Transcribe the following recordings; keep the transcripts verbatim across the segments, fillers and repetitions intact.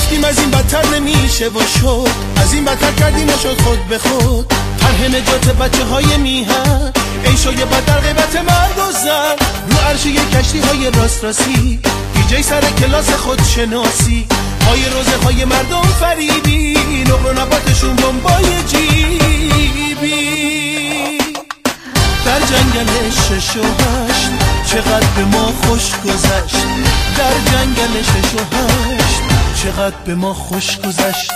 گفتیم از این بدتر نمیشه و شد، از این بدتر کردیم و شد خود به خود. طرح نجات بچه های میهن، عیشای بد در غیبت مرد و زن، رو عرشه کشتی های راست راستی، دیجی سر کلاس خودشناسی، های روزه های مردم فریبی، نقل و نباتشون بمبای جیبی. در جنگل شش و هشت چقدر به ما خوش گذشت، در جنگل شش و هشت چقدر به ما خوش گذشت.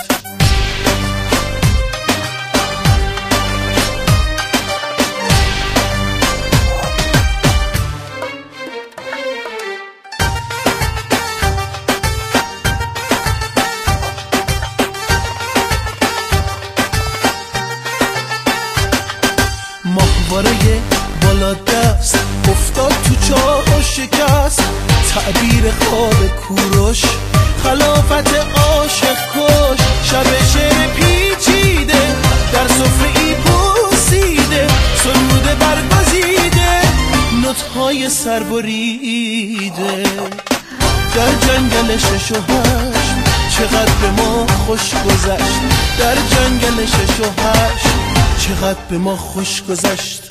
ماهواره بالا دست افتاد تو چاه و شکست، تعبیر خواب کوروش خلافت عاشق کش. شب شعر پیچیده در سفره ای پوسیده، سرود برگزیده نوت‌های سربریده. در جنگل شش و هشت چقدر به ما خوش گذشت، در جنگل شش و هشت چقدر به ما خوش گذشت.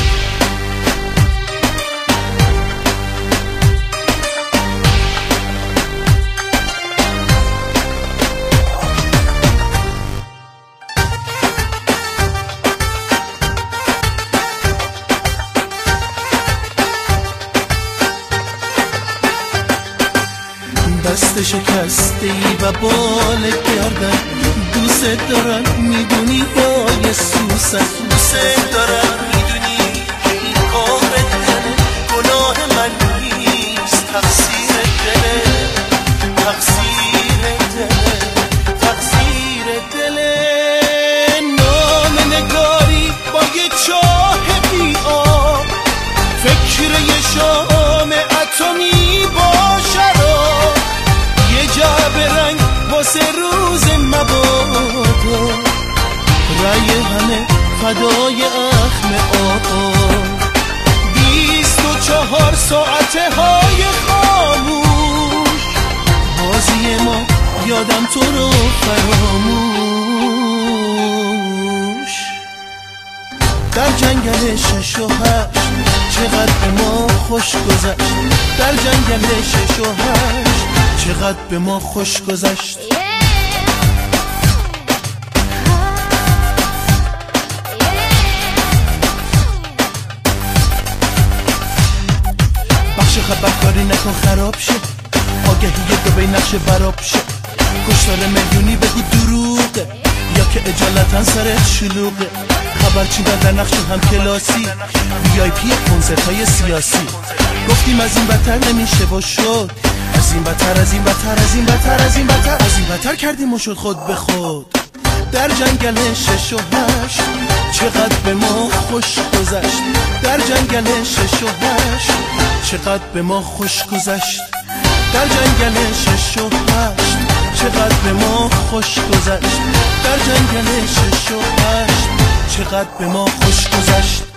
دست شکسته ای و بال گردن، دوست دارم میدونی یا یه سوسن، دوست دارم میدونی این کار دله، گناه من نیست، تقصیر دله، تقصیر دله، تقصیر دله. نام نگاری با یه چاه بی آب، فکر یه شام اتمی با شراب، یه جعبه رنگ واسه روز مبادا، رای همه فدای اخم آقا. بیست و چهار ساعته های خاموش، بازی ما یادم تو رو فراموش. در جنگل شش و هشت چقدر به ما خوش گذشت، در جنگل شش و هشت چقدر به ما خوش گذشت. بخش خبرکاری نکن خراب شه، آگهی دو نقش براب شه، کشتار میلیونی بگو دروغه یا که اجالتا سرت شلوغه. خبرچی در نقش هم کلاسی، وی آی پی کنسرت های سیاسی. گفتیم از این بدتر نمیشه و شد، از این بدتر از این بدتر از این بدتر از این بدتر از این بدتر کردیم و شد خود به خود. در جنگل شش و هشت چقدر به ما خوش گذشت، در جنگل شش و هشت چقدر به ما خوش گذشت، در جنگل شش و هشت چقدر به ما خوش گذشت، در جنگل شش و هشت چقدر به ما خوش گذشت.